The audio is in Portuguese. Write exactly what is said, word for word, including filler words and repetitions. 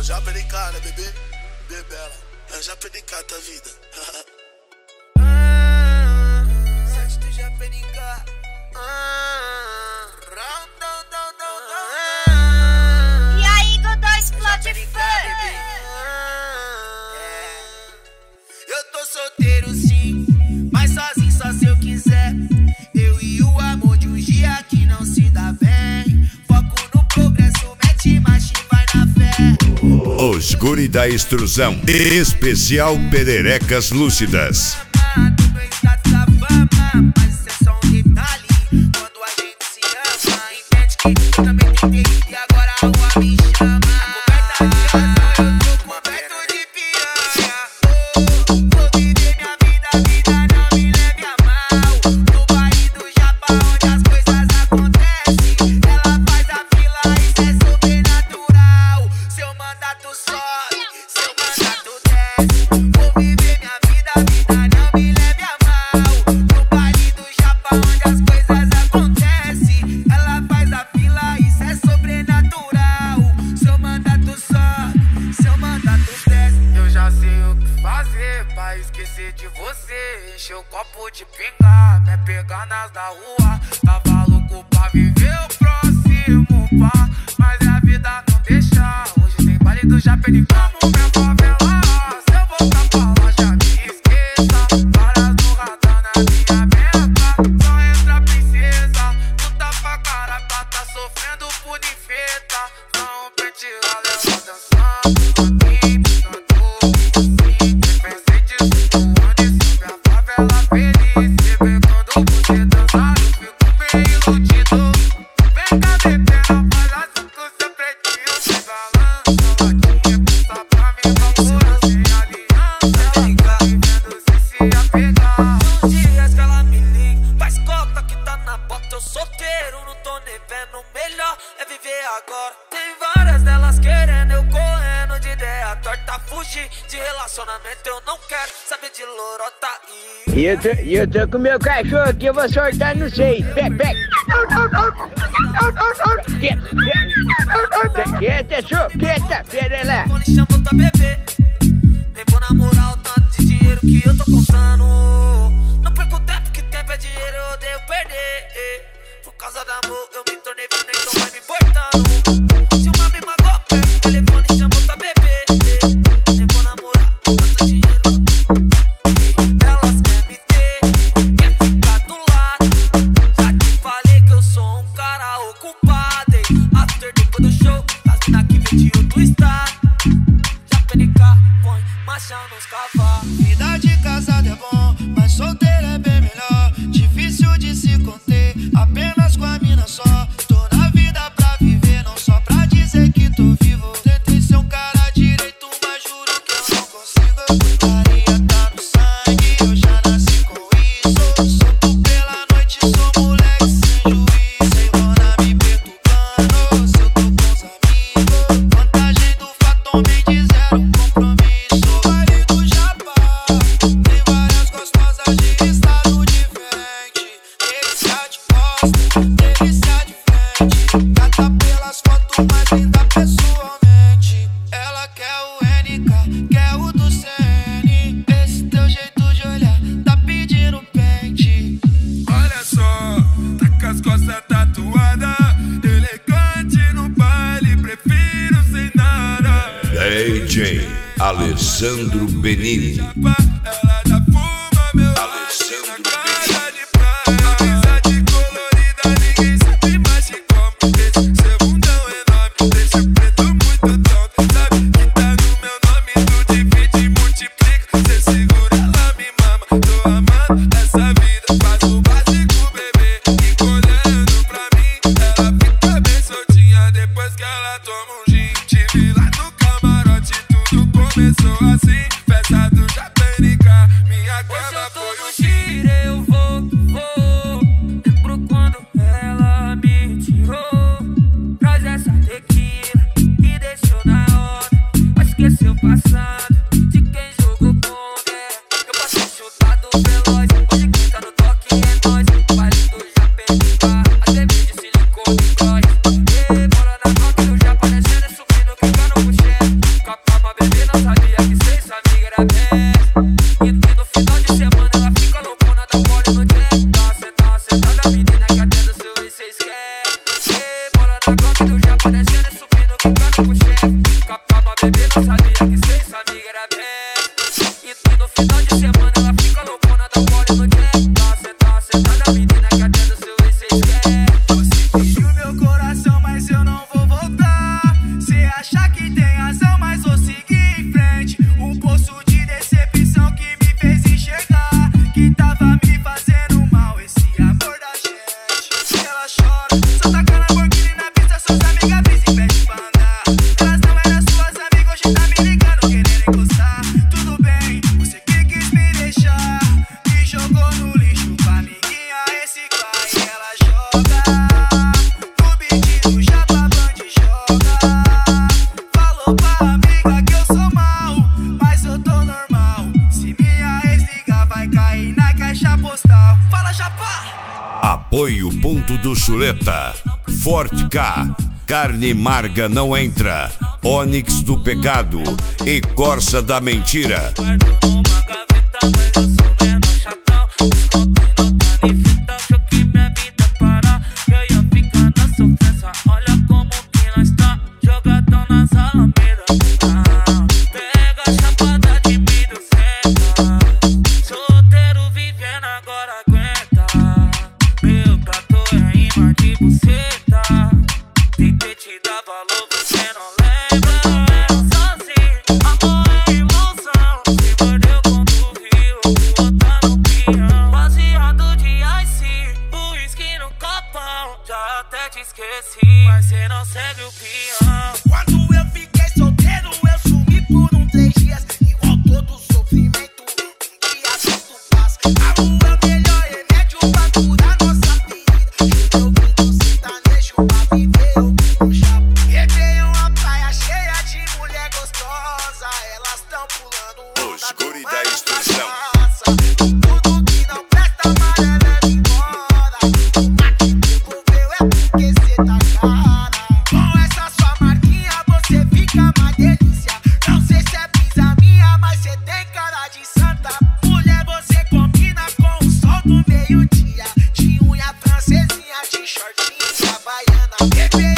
o Japenica, né, bebê? Bebela, é o Japenica da vida. Sete do Japenica. E aí, Godó, explode funk. Eu tô solteiro sim, mas sozinho só se eu quiser. Eu e o amor de um dia que não se dá bem. Foco no progresso, mete marcha e vai na fé. Os guri da extrusão, especial Pererecas Lúcidas. Esquecer de você, encher o copo de pingar, me pegar nas da rua. Tava louco pra viver o próximo pá, mas a vida não deixa. Hoje tem baile do Japenica no minha favela. Se eu voltar pra lá já me esqueça. Várias no radar na minha meta. Só entra princesa, tu tá pra cara, tá, tá sofrendo por infeta. Só um pente lá leva dançando. De relacionamento eu não quero saber de lorota e... E eu tô, eu tô com meu cachorro aqui, eu vou soltar no seis. Pega, pega. Quieta, quieta, show, quieta, pera lá. Quando chamou tua bebê, nem vou namorar o tanto de dinheiro que eu tô contando. Não perco tempo, que tempo é dinheiro, eu odeio perder. Por causa do amor eu me tornei fino, então vai me importando. Se uma me magoou, pega o telefone e chamou tua bebê. Vida de casado é bom, mas solteiro é bem melhor. Difícil de se conter, apenas com a mina só. Tô na vida pra viver, não só pra dizer que tô vivo. Tentei ser um cara direito, mas juro que eu não consigo. Putaria tá no sangue, eu já nasci com isso. Solto pela noite, sou moleque sem juiz. Sem lona me perturbando, se eu tô com os amigos. Vantagem do fato, me disseram compromisso. D J Alessandro Benini. Começou assim, festa do Japenica. Minha cama foi um tiro, eu vou, vou. Lembro quando ela me tirou. Traz essa tequila e deixou na hora. Mas esqueceu o passado de quem jogou contra. Eu passei chutado veloz. Hoje quem tá no toque é nós. Baile do Japenica, a T V de silicone e cross. E bora na rock do Japa descendo, subindo, quicando pro chefe. K, Carne Marga Não Entra, Onyx do Pecado e Corsa da Mentira. Mas cê não segue o peão. Quando eu fiquei solteiro, eu sumi por um três dias. Igual todo sofrimento, um dia tudo passa. A rua é o melhor remédio pra curar nossa ferida. Eu vim do sertanejo pra viver o que no chapa. Réveillon, a praia cheia de mulher gostosa. Elas tão pulando onda. Os guri da extorsão. Tudo que não presta, amarela é embora. O mar que devolveu é porque cê tá cara. Com essa sua marquinha você fica mais delícia. Não sei se é brisa minha, mas cê tem cara de santa. Mulher, você combina com o sol do meio-dia. De unha francesinha, de shortinho, havaiana. Bebê